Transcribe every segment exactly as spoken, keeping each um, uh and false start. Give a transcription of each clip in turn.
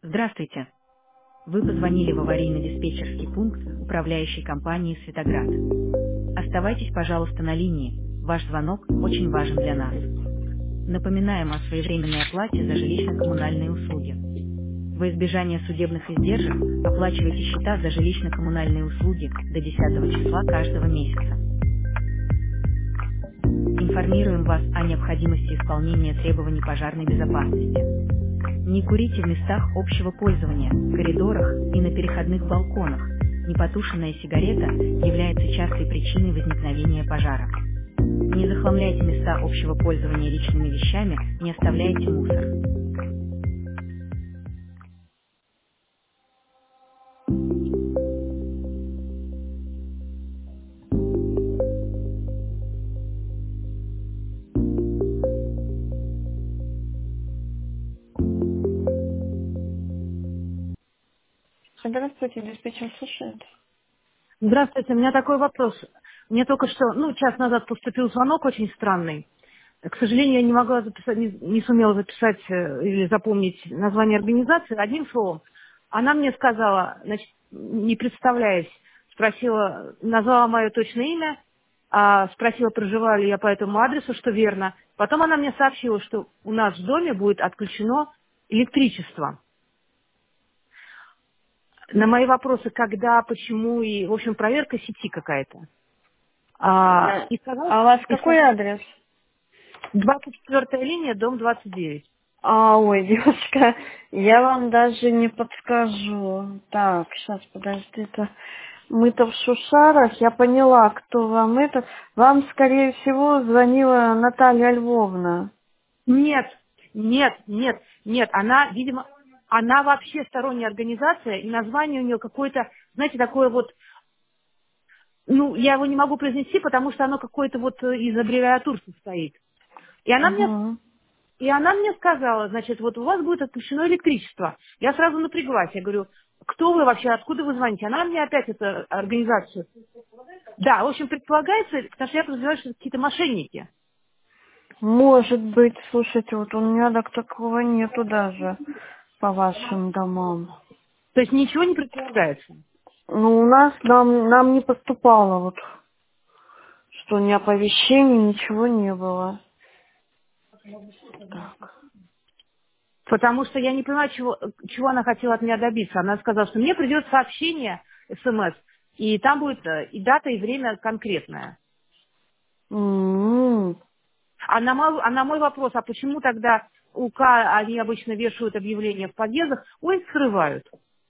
Здравствуйте. Вы позвонили в аварийно-диспетчерский пункт управляющей компании «Светоград». Оставайтесь, пожалуйста, на линии. Ваш звонок очень важен для нас. Напоминаем о своевременной оплате за жилищно-коммунальные услуги. Во избежание судебных издержек оплачивайте счета за жилищно-коммунальные услуги до десятого числа каждого месяца. Информируем вас о необходимости исполнения требований пожарной безопасности. Не курите в местах общего пользования, коридорах и на переходных балконах. Непотушенная сигарета является частой причиной возникновения пожара. Не захламляйте места общего пользования личными вещами, не оставляйте мусор. Здравствуйте, диспетчер слушает. Здравствуйте, у меня такой вопрос. Мне только что, ну, час назад поступил звонок очень странный. К сожалению, я не могла записать, не, не сумела записать э, или запомнить название организации. Одним словом, она мне сказала, значит, не представляясь, спросила, назвала мое точное имя, а, спросила, проживаю ли я по этому адресу, что верно. Потом она мне сообщила, что у нас в доме будет отключено электричество. На мои вопросы, когда, почему и, в общем, проверка сети какая-то. А, А и сказал, а у вас и какой сказал, адрес? двадцать четвёртая линия, дом двадцать девять. А, ой, девушка, я вам даже не подскажу. Так, сейчас, подождите. Мы-то в Шушарах, я поняла, кто вам это. Вам, скорее всего, звонила Наталья Львовна. Нет, нет, нет, нет. Она, видимо, она вообще сторонняя организация, и название у нее какое-то, знаете, такое вот, ну, я его не могу произнести, потому что оно какое-то вот э, из аббревиатур состоит. И она мне, Угу. и она мне сказала, значит, вот у вас будет отключено электричество. Я сразу напряглась, я говорю, кто вы вообще, откуда вы звоните? Она мне опять эту организацию. Да, в общем, предполагается, потому что я подозреваю, что это какие-то мошенники. Может быть, слушайте, вот у меня так такого нету даже по вашим домам. То есть ничего не предполагается. Ну, у нас нам, нам не поступало вот, что ни оповещений, ничего не было. Так. Потому что я не понимаю, чего, чего она хотела от меня добиться. Она сказала, что мне придет сообщение, смс, и там будет э, и дата, и время конкретное. М. А на, мой, а на мой вопрос, а почему тогда УК они обычно вешают объявления в подъездах, ой, их срывают.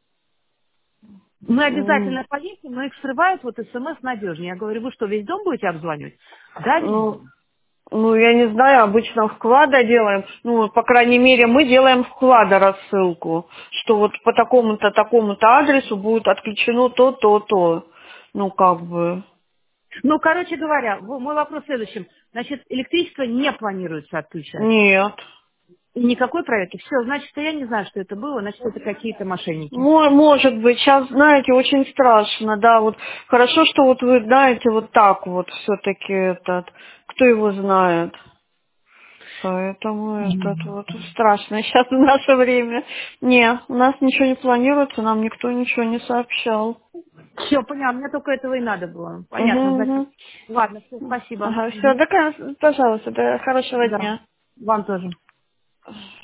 Мы М. обязательно повесим, но их срывают, вот смс надежнее. Я говорю, вы что, весь дом будете обзванивать? Да, весь Ну, дом. ну, я не знаю, обычно вклада делаем, ну, по крайней мере, мы делаем вклада рассылку, что вот по такому-то, такому-то адресу будет отключено то, то, то. Ну, как бы. Ну, короче говоря, в- мой вопрос в следующем. Значит, электричество не планируется отключать. Нет. И никакой проверки. Все, значит, я не знаю, что это было, значит, это какие-то мошенники. Мо- Может быть, сейчас, знаете, очень страшно, да, вот хорошо, что вот вы знаете вот так вот все-таки этот, кто его знает. Поэтому этот вот страшно сейчас в наше время. Не, у нас ничего не планируется, нам никто ничего не сообщал. Все, понятно, мне только этого и надо было. Угу, Понятно, значит. угу. Ладно, все, спасибо. Ага, все, Мгм. да, пожалуйста, да, хорошего Да, дня. вам тоже.